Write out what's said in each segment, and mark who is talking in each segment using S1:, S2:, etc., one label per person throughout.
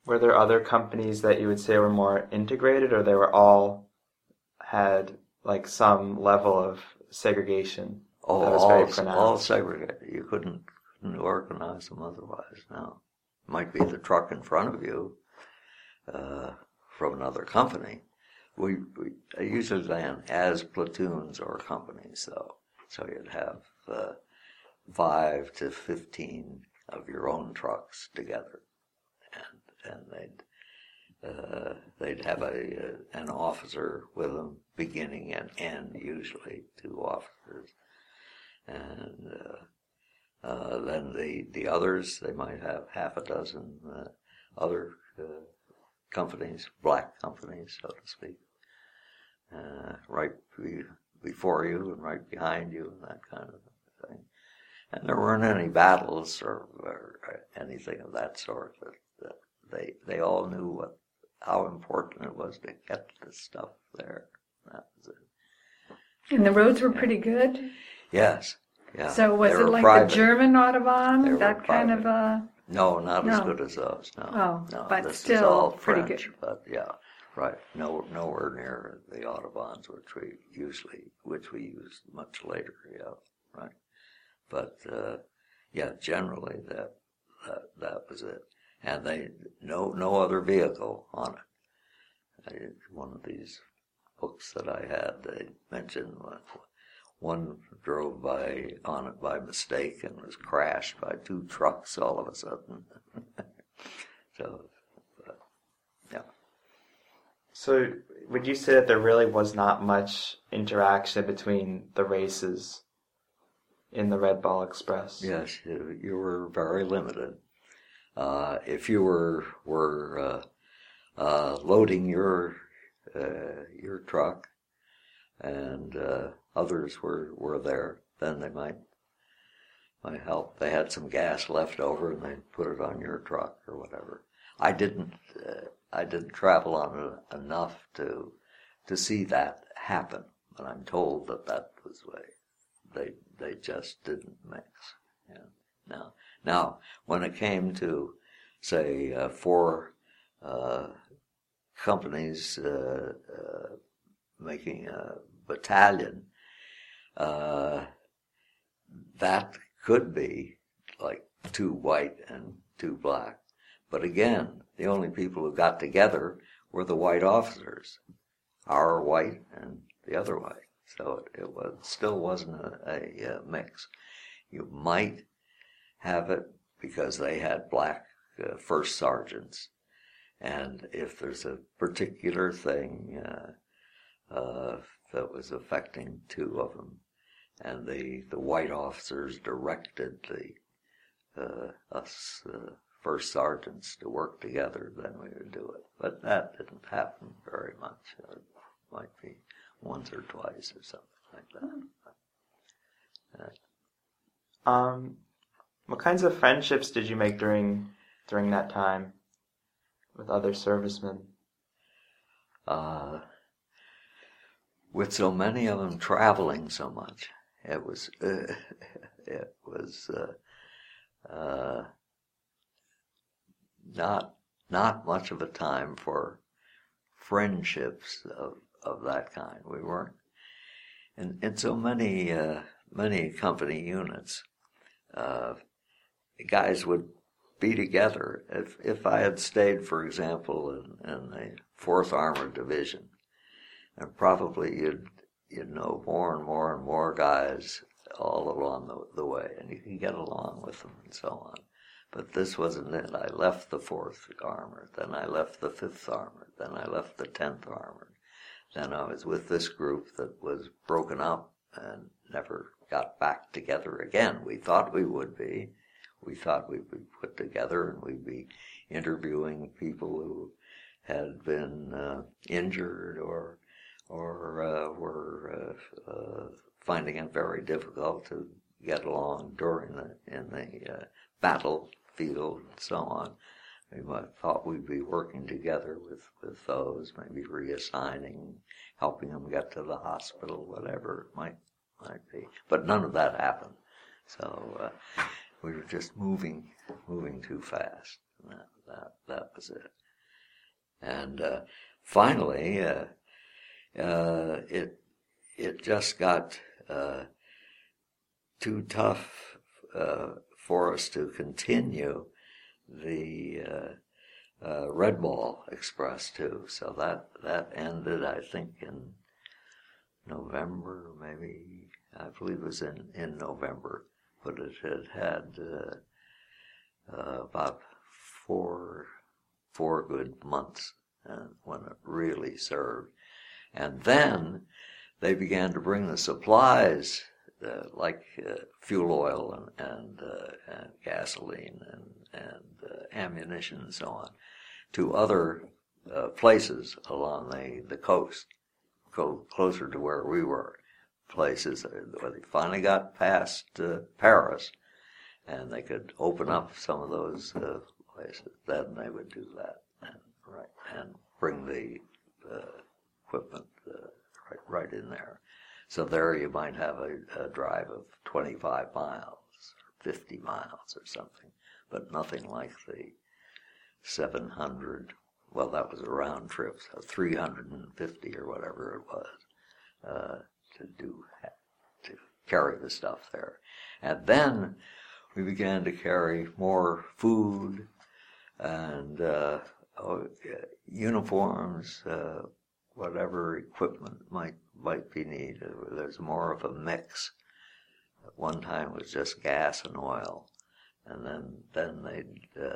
S1: Were there other companies that you would say were more integrated, or they were all had like some level of segregation
S2: Oh,
S1: that was very
S2: all
S1: pronounced?
S2: segregated. You couldn't organize them otherwise. No, might be the truck in front of you from another company. We usually ran as platoons or companies, though. So you'd have 5 to 15 of your own trucks together, and they'd have an officer with them, beginning and end, usually 2 officers, and then the others, they might have half a dozen other companies, black companies, so to speak, right before you and right behind you, and that kind of thing. And there weren't any battles or anything of that sort. That they all knew how important it was to get this stuff there. That was it.
S3: And the roads were pretty good?
S2: Yes. Yeah.
S3: So was it like
S2: private.
S3: the German Autobahn?
S2: They
S3: That kind
S2: private.
S3: of a...
S2: No, not as
S3: No.
S2: good as those. No.
S3: Oh,
S2: no,
S3: but
S2: this
S3: still
S2: is all
S3: pretty
S2: French,
S3: good.
S2: But yeah, right. Nowhere near the Autobahns, which we used much later. Yeah, right. But yeah, generally that was it. And they no other vehicle on it. One of these books that I had, they mentioned one drove on it by mistake and was crashed by 2 trucks all of a sudden. So, yeah.
S1: So would you say that there really was not much interaction between the races in the Red Ball Express?
S2: Yes, you were very limited. If you were loading your truck and others were there, then they might help. They had some gas left over and they put it on your truck or whatever. I didn't travel on it enough to see that happen, but I'm told that was the way they just didn't mix. Yeah. Now, when it came to, say, 4 companies making a battalion, that could be like 2 white and 2 black. But again, the only people who got together were the white officers, our white and the other white. So it still wasn't a mix. You might have it because they had black first sergeants, and if there's a particular thing that was affecting 2 of them, and the white officers directed us first sergeants to work together, then we would do it. But that didn't happen very much. It might be once or twice or something like that.
S1: What kinds of friendships did you make during that time with other servicemen?
S2: With so many of them traveling so much, it was not much of a time for friendships of that kind. We weren't in so many company units. Guys would be together. If I had stayed, for example, in the 4th Armored Division, and probably you'd know more and more and more guys all along the way, and you can get along with them and so on. But this wasn't it. I left the 4th Armored, then I left the 5th Armored, then I left the 10th Armored. Then I was with this group that was broken up and never got back together again. We thought we would be. We thought we'd be put together and we'd be interviewing people who had been injured or were finding it very difficult to get along in the battlefield and so on. We thought we'd be working together with those, maybe reassigning, helping them get to the hospital, whatever it might be. But none of that happened. So we were just moving too fast. And that that was it. And finally, it just got too tough for us to continue the Red Ball Express too. So that ended, I think, in November, maybe. I believe it was in November, but it had about four good months when it really served. And then they began to bring the supplies like fuel oil and gasoline and ammunition and so on to other places along the coast, go closer to where we were. Places where they finally got past Paris, and they could open up some of those places. Then they would do that, and bring the equipment right in there. So there you might have a drive of 25 miles, or 50 miles, or something, but nothing like the 700. Well, that was a round trip, so 350 or whatever it was. To carry the stuff there. And then we began to carry more food and uniforms, whatever equipment might be needed. There's more of a mix. At one time it was just gas and oil, and then they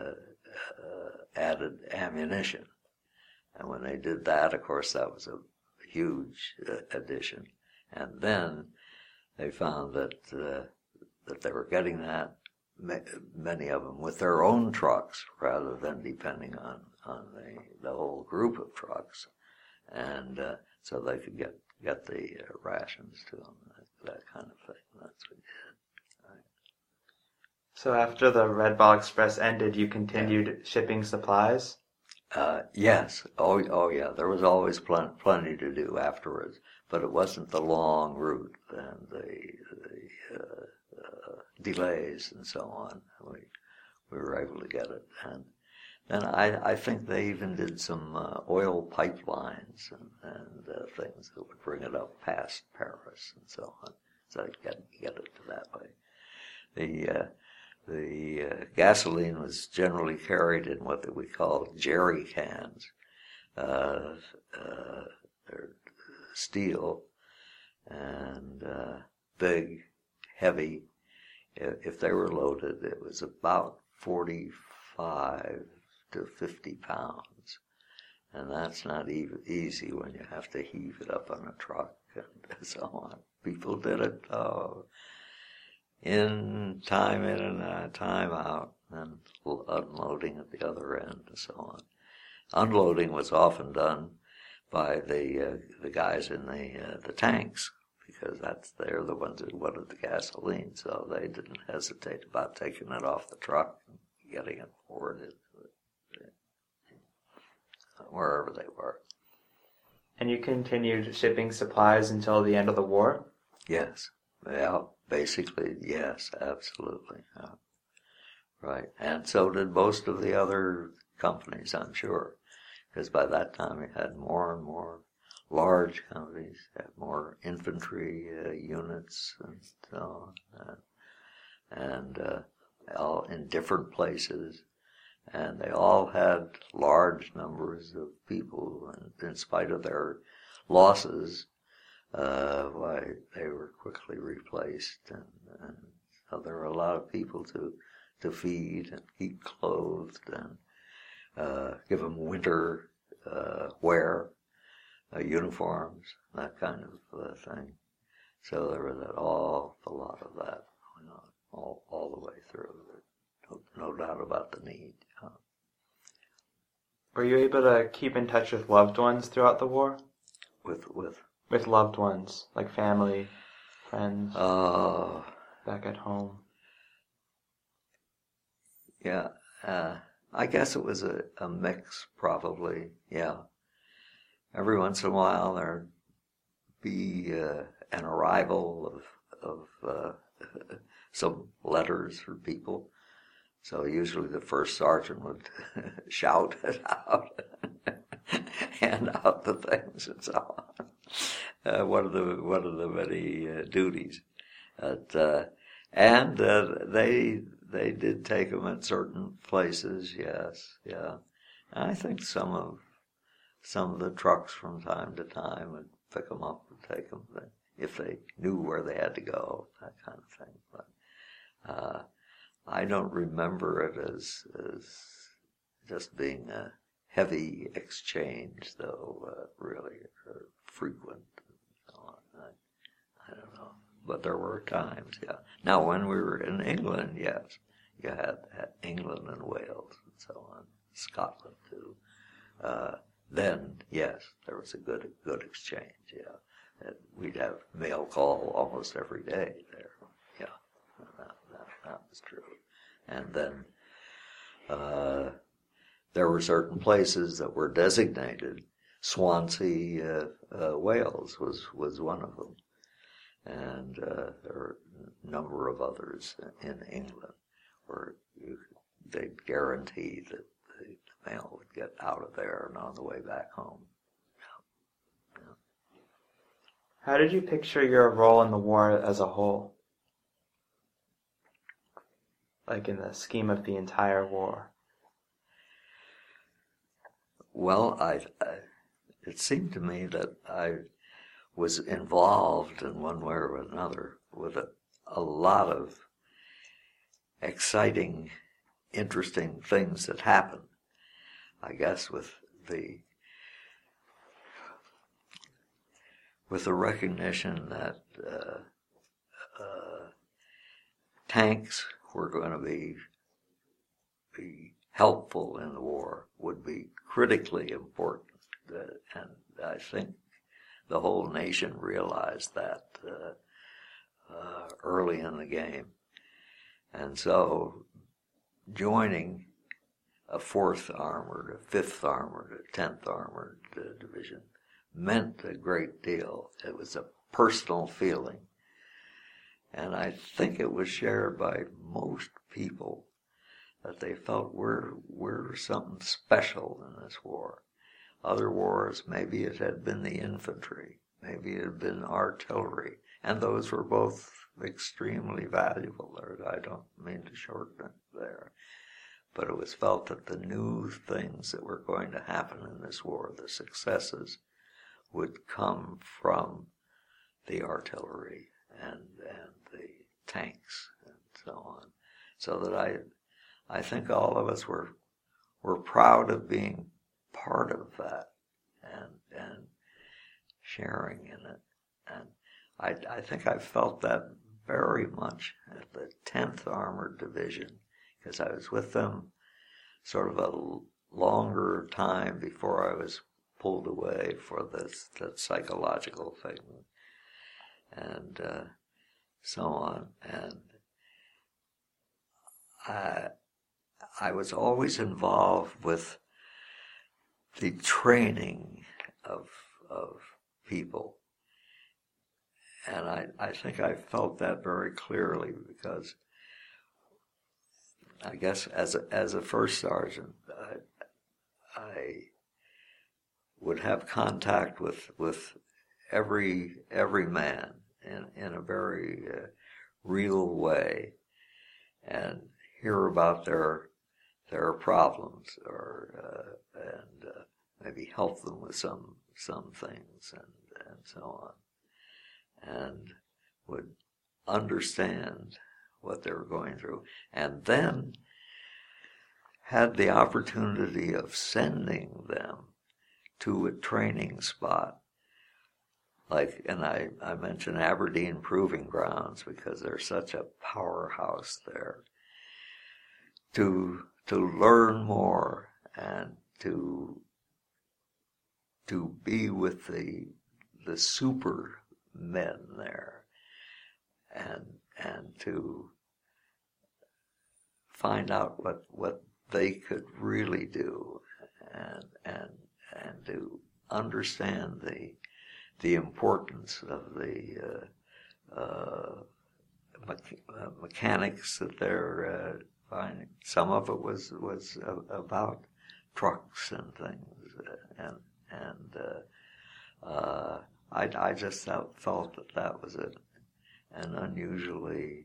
S2: added ammunition. And when they did that, of course, that was a huge addition. And then they found that they were getting that, many of them, with their own trucks rather than depending on the whole group of trucks, and so they could get the rations to them, that kind of thing. That's what we did. Right.
S1: So after the Red Ball Express ended, you continued shipping supplies?
S2: Yes. Oh yeah. There was always plenty to do afterwards, but it wasn't the long route and the delays and so on. We were able to get it, and then I think they even did some oil pipelines and things that would bring it up past Paris and so on. So I'd get it to that way. The gasoline was generally carried in what we call jerry cans. They're steel and big, heavy. If they were loaded, it was about 45 to 50 pounds. And that's not even easy when you have to heave it up on a truck and so on. People did it in time in and time out, and unloading at the other end and so on. Unloading was often done by the guys in the tanks, because they're the ones who wanted the gasoline, so they didn't hesitate about taking it off the truck and getting it forwarded wherever they were.
S1: And you continued shipping supplies until the end of the war?
S2: Yes. Yeah, basically, yes, absolutely. Yeah. Right. And so did most of the other companies, I'm sure, because by that time we had more and more large companies, had more infantry units and so on, and all in different places. And they all had large numbers of people, and in spite of their losses, why they were quickly replaced, and so there were a lot of people to feed and keep clothed and give them winter wear, uniforms, that kind of thing. So there was an awful lot of that going on all the way through. No doubt about the need.
S1: Were you able to keep in touch with loved ones throughout the war?
S2: With
S1: loved ones, like family, friends, back at home?
S2: Yeah, I guess it was a mix, probably. Yeah, every once in a while there'd be an arrival of some letters for people, So usually the first sergeant would shout it out, hand out the things and so on. One of the many duties. And they did take them at certain places. Yes, yeah. And I think some of the trucks from time to time would pick them up and take them if they knew where they had to go, that kind of thing. But I don't remember it as just being a heavy exchange, though, really frequent. And so on. I don't know, but there were times, yeah. Now, when we were in England, yes, you had England and Wales and so on, Scotland too. Then, yes, there was a good exchange, yeah. And we'd have mail call almost every day there, yeah. That was true. And then there were certain places that were designated. Swansea, Wales was one of them. And there were a number of others in England where they'd guarantee that the mail would get out of there and on the way back home. Yeah.
S1: How did you picture your role in the war as a whole? Like in the scheme of the entire war?
S2: Well, it seemed to me that I was involved in one way or another with a lot of exciting, interesting things that happened. I guess with the recognition that tanks were going to be helpful in the war, would be critically important, and I think the whole nation realized that early in the game. And so joining a 4th Armored, a 5th Armored, a 10th Armored Division meant a great deal. It was a personal feeling. And I think it was shared by most people that they felt we're something special in this war. Other wars, maybe it had been the infantry, maybe it had been artillery, and those were both extremely valuable. I don't mean to shorten it there, but it was felt that the new things that were going to happen in this war, the successes, would come from the artillery and the tanks and so on. So that I think all of us were proud of being part of that and sharing in it. And I think I felt that very much at the 10th Armored Division, because I was with them sort of a longer time before I was pulled away for that psychological thing and so on. And I was always involved with the training of people. And I think I felt that very clearly because I guess as a first sergeant, I would have contact with every man in a very real way and hear about their problems and maybe help them with some things and so on, and would understand what they were going through, and then had the opportunity of sending them to a training spot. Like, and I mentioned Aberdeen Proving Grounds because they're such a powerhouse there. To learn more and to be with the super men there and to find out what they could really do and to understand the importance of the mechanics that they're finding. Some of it was about trucks and things, I just felt that was an unusually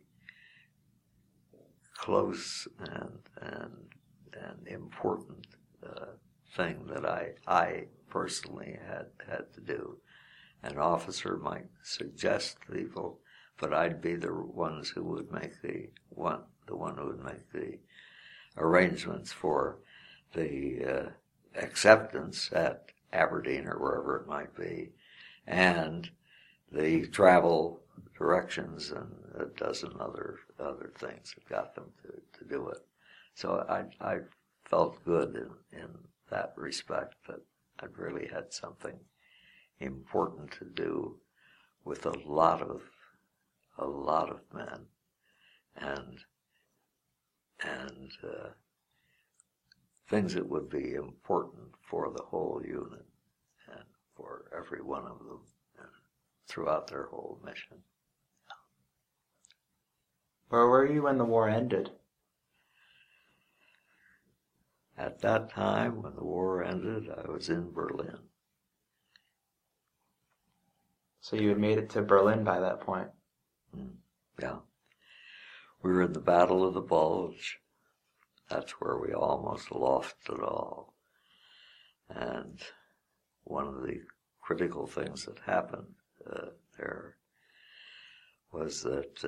S2: close and important thing that I personally had to do. An officer might suggest people, but I'd be the ones who would make the one who would make the arrangements for the acceptance at Aberdeen or wherever it might be, and the travel directions and a dozen other things that got them to do it. So I felt good in that respect, that I'd really had something important to do with a lot of men, and things that would be important for the whole unit and for every one of them throughout their whole mission.
S1: Where were you when the war ended?
S2: At that time, when the war ended, I was in Berlin.
S1: So you had made it to Berlin by that point.
S2: Yeah. We were in the Battle of the Bulge. That's where we almost lost it all. And one of the critical things that happened there was that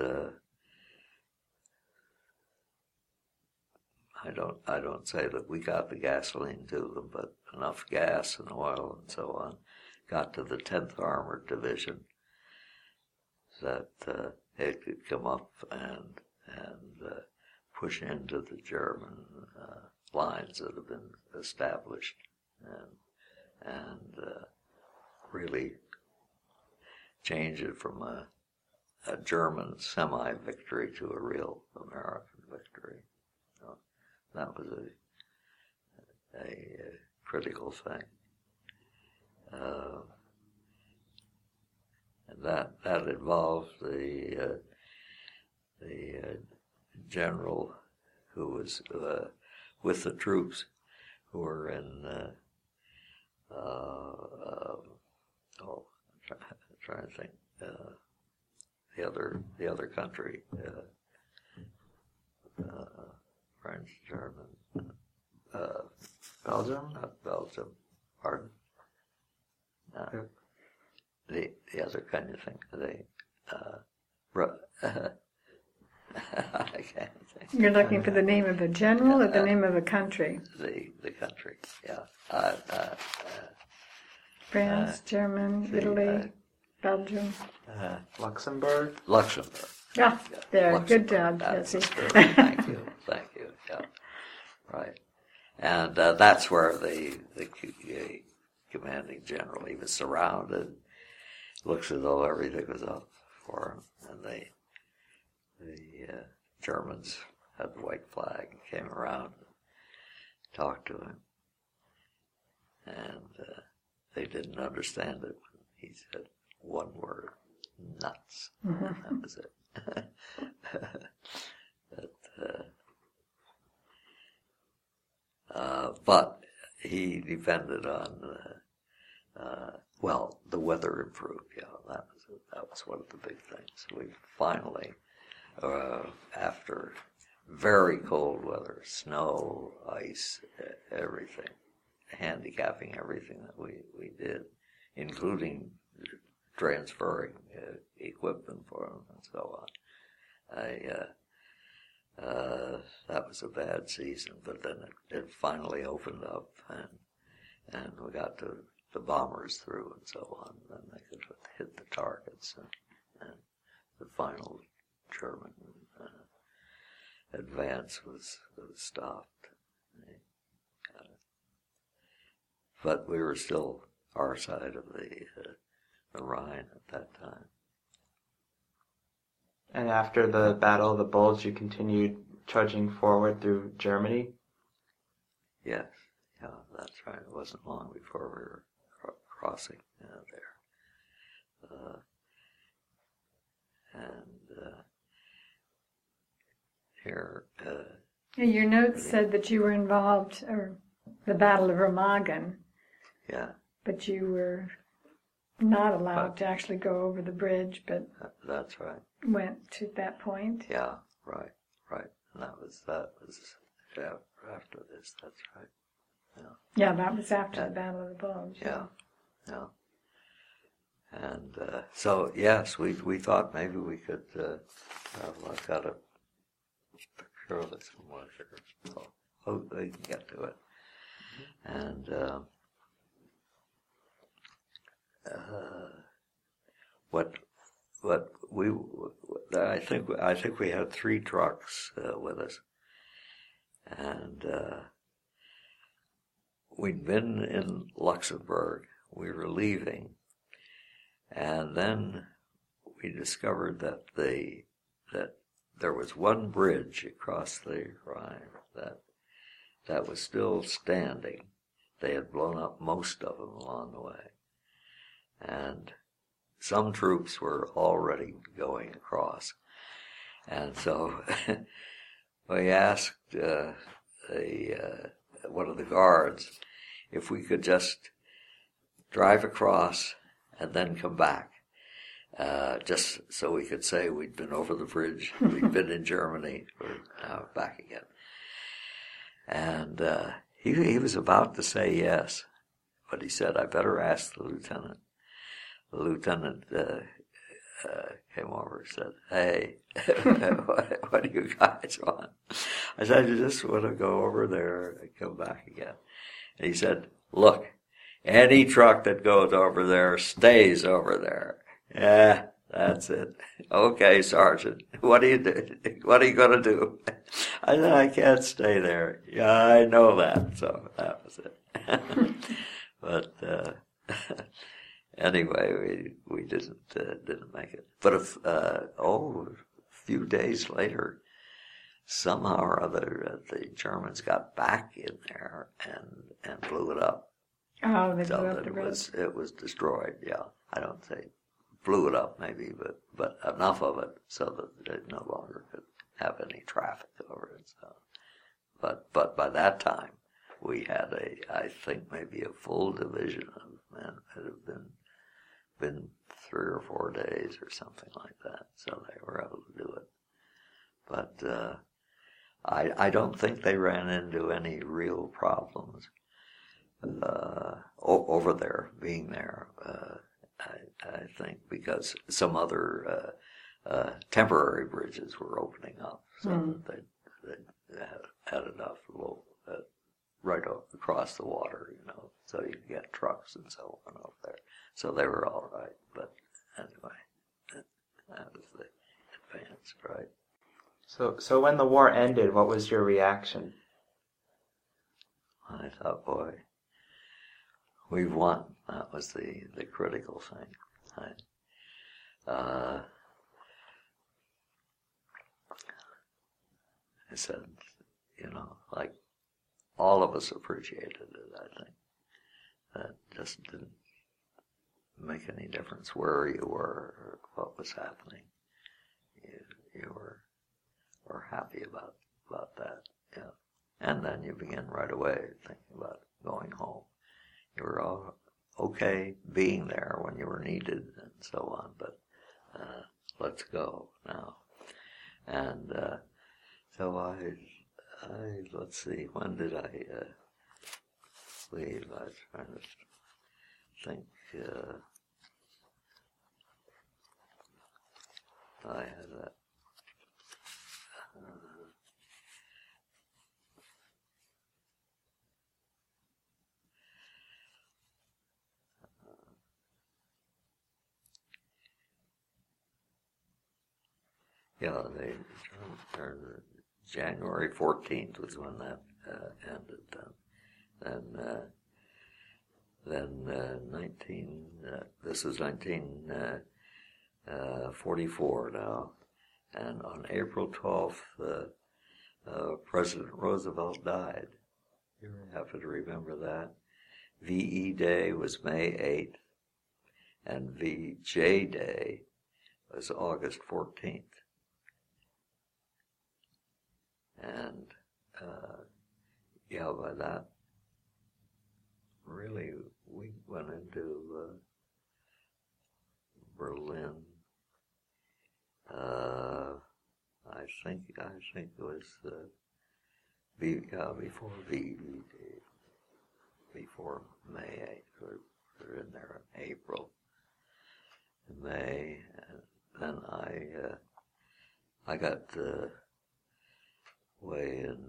S2: I don't say that we got the gasoline to them, but enough gas and oil and so on got to the 10th Armored Division that it could come up and push into the German lines that have been established and really change it from a German semi-victory to a real American victory. So that was a critical thing. And that involved the general who was with the troops who were in I'm trying to think the other country, French, German,
S1: Belgium?
S2: not Belgium, pardon. The other kind of thing. I can't think.
S3: You're looking for the name of a general or the name of a country?
S2: The country, yeah.
S3: France, German, Italy, Belgium.
S1: Luxembourg?
S2: Luxembourg.
S3: Yeah, there. Good
S2: Luxembourg.
S3: job,
S2: That's
S3: Jesse.
S2: good. Thank you. Yeah, right. And that's where the commanding general, he was surrounded. Looks as though everything was up for him, and the Germans had the white flag and came around and talked to him, and they didn't understand it. He said one word: nuts.
S3: Mm-hmm.
S2: And that was it. But he depended on the weather improved. Yeah, that was one of the big things. We finally, after very cold weather, snow, ice, everything, handicapping everything that we did, including transferring equipment for them and so on. That was a bad season, but then it finally opened up, and we got the bombers through and so on. Then they could hit the targets, and the final German advance was stopped. But we were still our side of the Rhine at that time.
S1: And after the Battle of the Bulge, you continued trudging forward through Germany?
S2: Yes, yeah, that's right. It wasn't long before we were crossing there. And here,
S3: Your notes said that you were involved, or the Battle of Remagen,
S2: Yeah,
S3: but you were not allowed to actually go over the bridge, but
S2: that's right.
S3: went to that point.
S2: Yeah, right. And that was after this. That's right.
S3: Yeah, that was after the Battle of the Bulge.
S2: Yeah. And so yes, we thought maybe we could. I've got a picture of it somewhere here, so we can get to it. And what we I think we had 3 trucks with us, and we'd been in Luxembourg. We were leaving, and then we discovered that there was one bridge across the Rhine that was still standing. They had blown up most of them along the way, and some troops were already going across. And so we asked one of the guards if we could just drive across and then come back, just so we could say we'd been over the bridge, we'd been in Germany, we're now back again. And he was about to say yes, but he said, I better ask the lieutenant. The lieutenant came over and said, hey, what do you guys want? I said, I just want to go over there and come back again. And he said, look, any truck that goes over there stays over there. Yeah, that's it. Okay, Sergeant, what are you going to do? I said, I can't stay there. Yeah, I know that. So that was it. But anyway, we didn't make it. But a few days later, somehow or other, the Germans got back in there and blew it up.
S3: Oh, they
S2: so
S3: blew up
S2: that
S3: the road.
S2: it was destroyed. Yeah, I don't say blew it up maybe, but enough of it so that it no longer could have any traffic over it. So, but by that time we had I think maybe a full division of men that had been 3 or 4 days or something like that, so they were able to do it. But I don't think they ran into any real problems over there, being there. I think because some other temporary bridges were opening up, so that they had enough right across the water, so you could get trucks and so on over there. So they were all right. But anyway, that was the advance, right?
S1: So when the war ended, what was your reaction?
S2: I thought, boy, we've won. That was the critical thing. I said, like all of us appreciated it, I think. That just didn't make any difference where you were or what was happening. You were happy about that, yeah. And then you begin right away thinking about going home. You were all okay being there when you were needed and so on, but let's go now. And so I let's see, when did I leave? I was trying to think. I had that. Yeah, January 14th was when that ended. Then this is 1944 now, and on April 12th, President Roosevelt died. You happen to remember that? VE Day was May 8th, and VJ Day was August 14th. And yeah, by that, really, we went into Berlin. I think it was before VED, before May 8th. We're in there in April, May, and then I got away in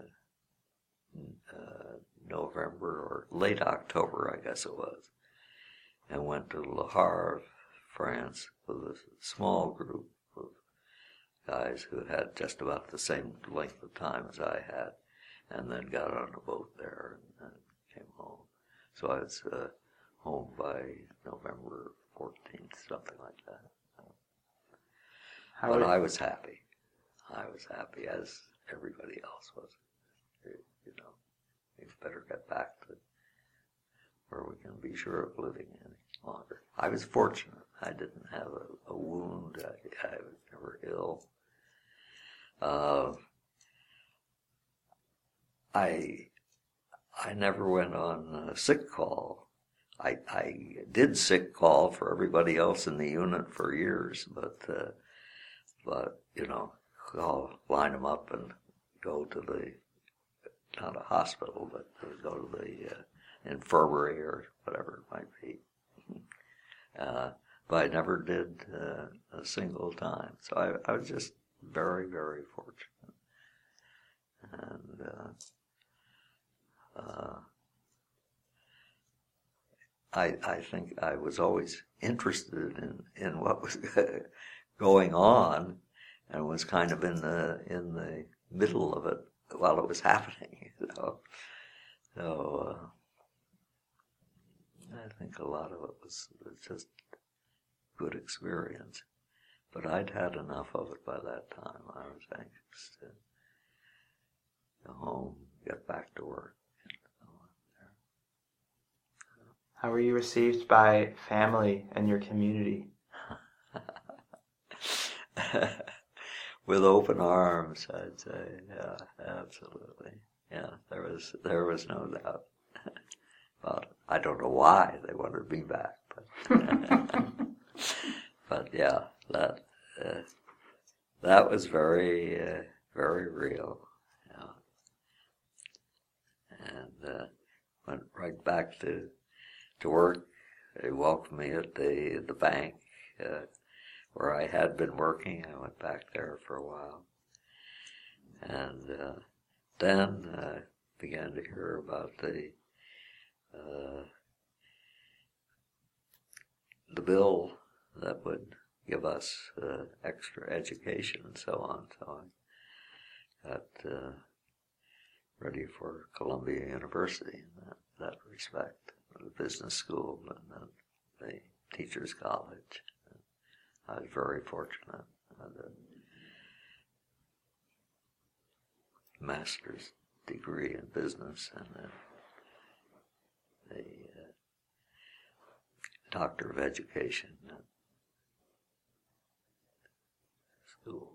S2: November or late October, I guess it was, and went to Le Havre, France, with a small group of guys who had just about the same length of time as I had, and then got on a boat there and came home. So I was home by November 14th, something like that. But I was happy. I was happy, as everybody else was. You know, we better get back to where we can be sure of living any longer. I was fortunate. I didn't have a wound. I was never ill. I never went on sick call. I did sick call for everybody else in the unit for years, but you know, I'll line them up and go to the, not a hospital, but go to the infirmary or whatever it might be. But I never did a single time. So I was just very, very fortunate. And I think I was always interested in what was going on, and was kind of in the middle of it while it was happening. You know? So I think a lot of it was just good experience. But I'd had enough of it by that time. I was anxious to go home, get back to work.
S1: How were you received by family and your community?
S2: With open arms, I'd say. Yeah, absolutely. Yeah, there was no doubt about it. I don't know why they wanted me back, but but yeah, that was very very real. Yeah. And went right back to work. They welcomed me at the bank where I had been working. I went back there for a while, and then began to hear about the bill that would give us extra education and so on. So I got ready for Columbia University in that respect, the business school and then the teachers' college. I was very fortunate. I had a master's degree in business and a doctor of education at school.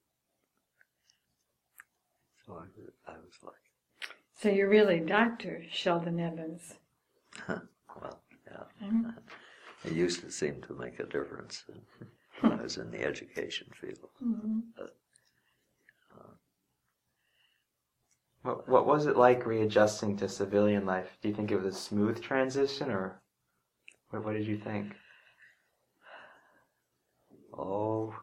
S2: So I was lucky.
S3: So you're really Dr. Sheldon Evans.
S2: Well, yeah. It used to seem to make a difference when I was in the education field.
S3: Mm-hmm.
S1: What was it like readjusting to civilian life? Do you think it was a smooth transition, or what did you think?
S2: Oh,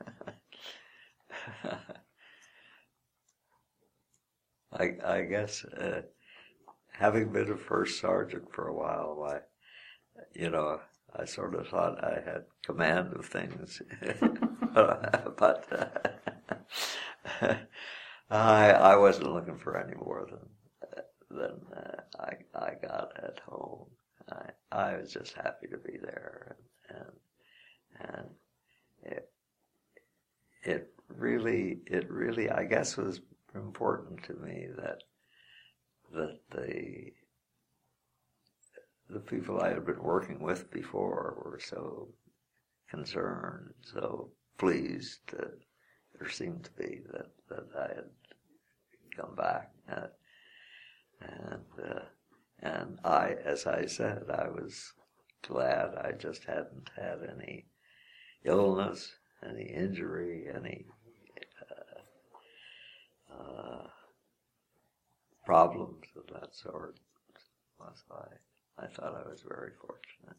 S2: I guess having been a first sergeant for a while, I sort of thought I had command of things, but I wasn't looking for any more than I got at home. I was just happy to be there, and it really I guess was important to me that the people I had been working with before were so concerned, so pleased. There seemed to be that I had come back. And I, as I said, I was glad I just hadn't had any illness, any injury, any problems of that sort. I thought I was very fortunate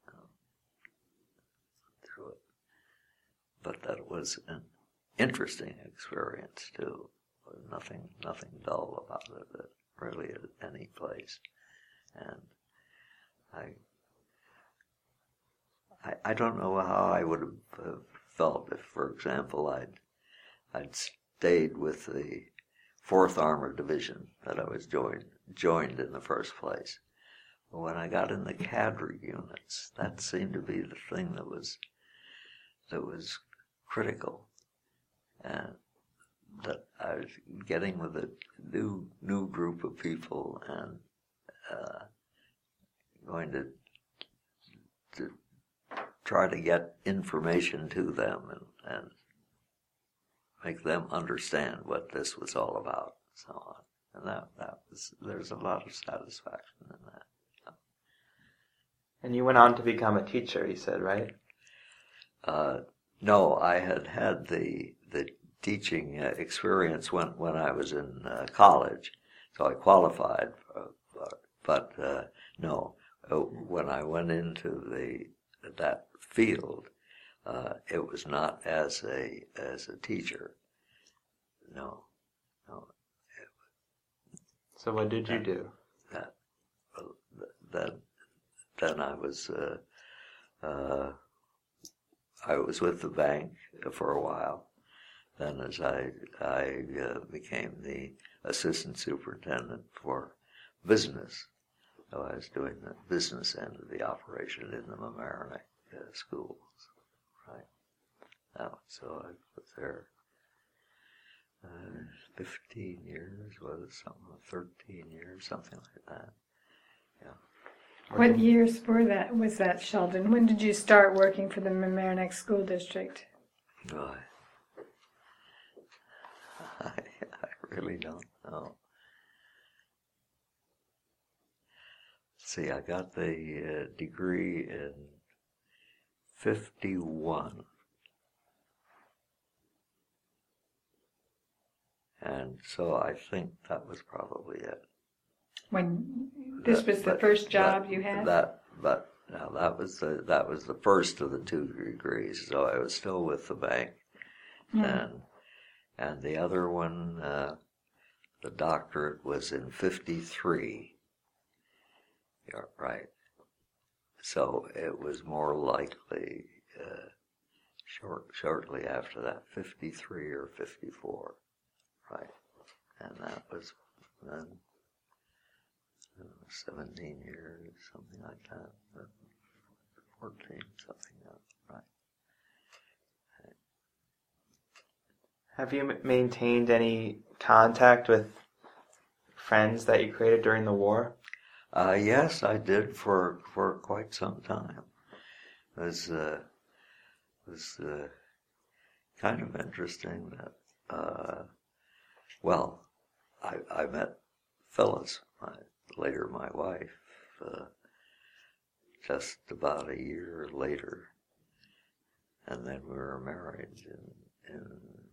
S2: through it. But that was an interesting experience too. Nothing dull about it really at any place. And I don't know how I would have felt if, for example, I'd stayed with the 4th Armored Division that I was joined in the first place. But when I got in the cadre units, that seemed to be the thing that was critical, and that I was getting with a new group of people and going to try to get information to them and make them understand what this was all about, and so on. And there's a lot of satisfaction in that.
S1: And you went on to become a teacher, you said, right?
S2: No, I had the teaching experience when I was in college, so I qualified. But no, when I went into that field, it was not as a teacher. No.
S1: So what did you do?
S2: Then I was with the bank for a while. Then as I became the assistant superintendent for business, so I was doing the business end of the operation in the Mamaroneck schools, right? So I was there 15 years, was it something, 13 years, something like that. Yeah.
S3: What years was that, Sheldon? When did you start working for the Mamaroneck School District?
S2: I really don't know. See, I got the degree in 1951. And so I think that was probably it.
S3: When this was the first job you had?
S2: That was the first of the 2 degrees. So I was still with the bank, and the other one, the doctorate, was in 1953. Yeah, right. So it was more likely shortly after that, 1953 or 1954. Right, and that was then 17 years, something like that, 14, something like that, right.
S1: Have you maintained any contact with friends that you created during the war?
S2: Yes, I did for quite some time. It was kind of interesting that. Well, I met Phyllis, later my wife, just about a year later, and then we were married in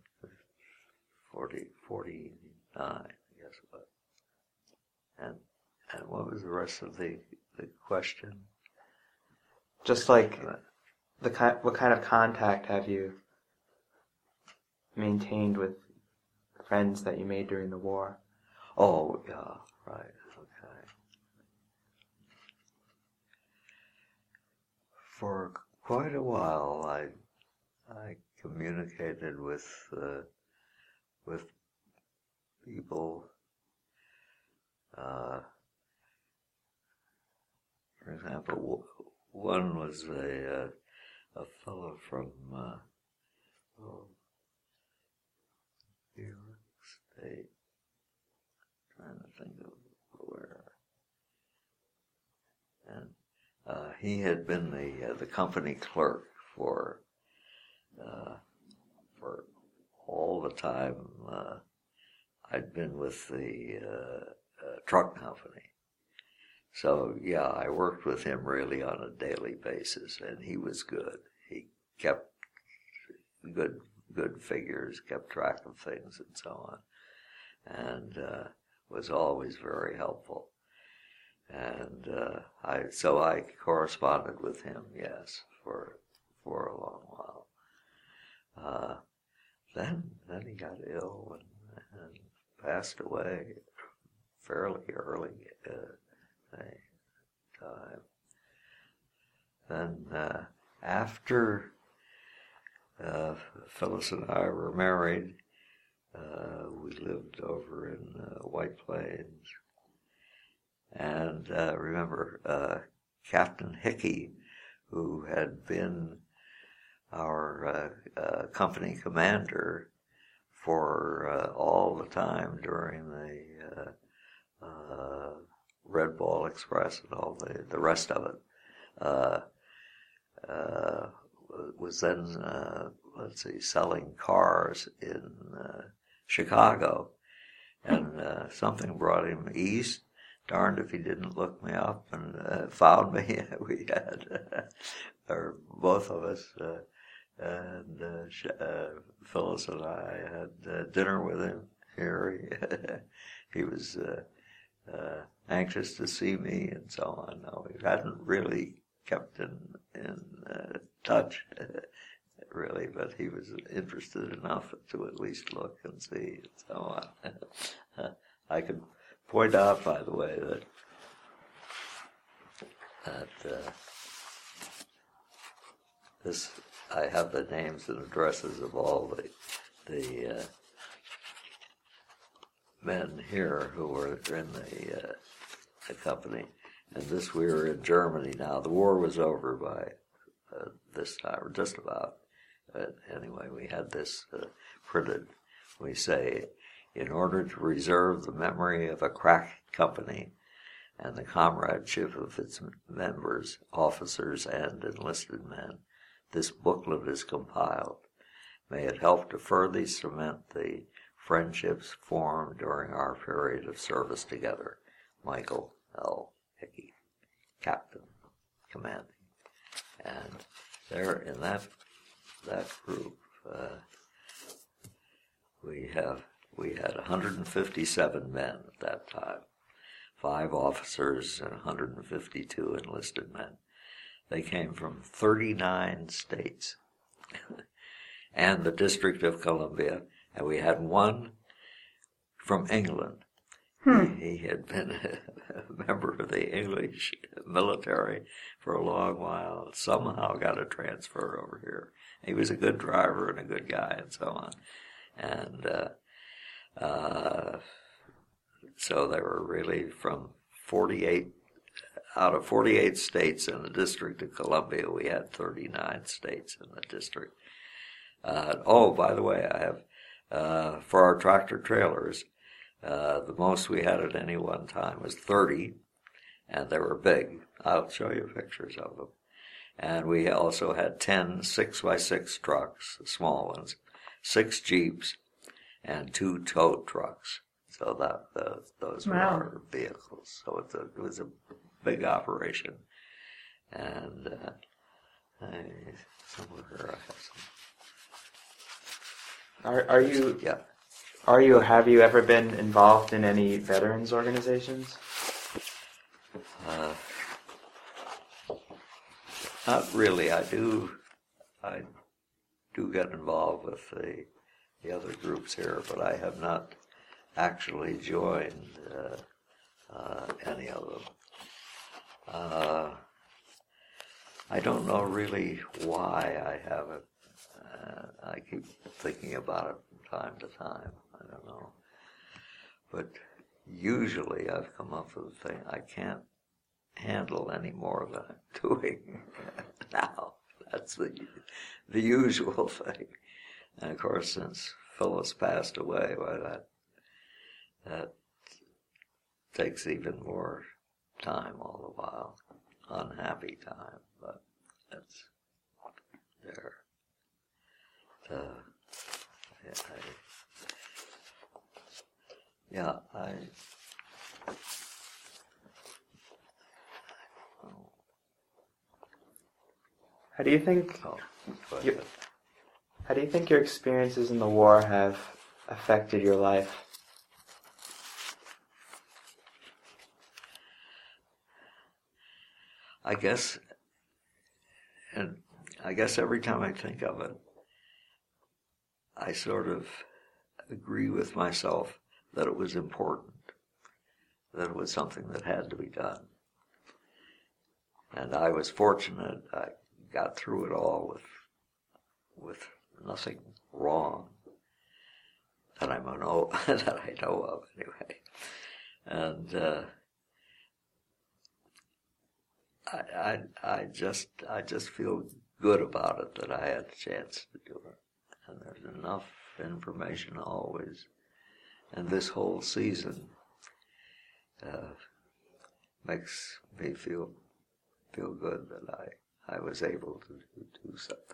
S2: 49, I guess it was. And what was the rest of the question?
S1: Just like what kind of contact have you maintained with friends that you made during the war?
S2: Oh, yeah, right, okay. For quite a while, I communicated with people. For example, one was a fellow from New York State. Trying to think of where. And he had been the company clerk for all the time I'd been with the truck company. So, yeah, I worked with him really on a daily basis, and he was good. He kept good figures, kept track of things, and so on, and was always very helpful. And I corresponded with him, yes, for a long while. Then he got ill and passed away fairly early time. Then after Phyllis and I were married, we lived over in White Plains. And remember, Captain Hickey, who had been our company commander for all the time during the Red Ball Express and all the rest of it, was then, selling cars in Chicago. And something brought him east. Darned if he didn't look me up and found me. We had, or both of us, and Phyllis and I had dinner with him here. He was anxious to see me and so on. No, we hadn't really kept in touch, really, but he was interested enough to at least look and see and so on. I could point out, by the way, that this, I have the names and addresses of all the men here who were in the company, and this, we were in Germany now. The war was over by this time, or just about. Anyway, we had this printed. We say, in order to reserve the memory of a crack company and the comradeship of its members, officers, and enlisted men, this booklet is compiled. May it help to further cement the friendships formed during our period of service together. Michael L. Hickey, Captain, Commanding. And there in that group, we had 157 men at that time, 5 officers and 152 enlisted men. They came from 39 states and the District of Columbia, and we had one from England. He had been a member of the English military for a long while, somehow got a transfer over here. He was a good driver and a good guy and so on. And so they were really from 48, out of 48 states in the District of Columbia, we had 39 states in the district. Oh, by the way, I have, for our tractor trailers, the most we had at any one time was 30, and they were big. I'll show you pictures of them. And we also had 10 6x6 trucks, small ones, 6 Jeeps, and 2 tow trucks. So those were our vehicles. So it was a big operation. And somewhere here I have some.
S1: Are you?
S2: Yeah.
S1: Have you ever been involved in any veterans organizations?
S2: Not really. I do get involved with the other groups here, but I have not actually joined any of them. I don't know really why I haven't. I keep thinking about it from time to time. I don't know. But usually I've come up with a thing I can't handle any more than I'm doing now. That's the usual thing. And of course, since Phyllis passed away, why that takes even more time all the while. Unhappy time, but that's there. Yeah,
S1: How do you think
S2: oh, go
S1: you,
S2: ahead.
S1: how do you think your experiences in the war have affected your life?
S2: I guess every time I think of it, I sort of agree with myself that it was important, that it was something that had to be done. And I was fortunate. I got through it all with nothing wrong that I know of anyway. And I just feel good about it that I had a chance to do it. And there's enough information always. And this whole season makes me feel good that I was able to do something.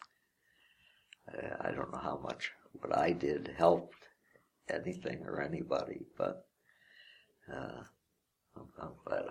S2: I don't know how much what I did helped anything or anybody, but I'm glad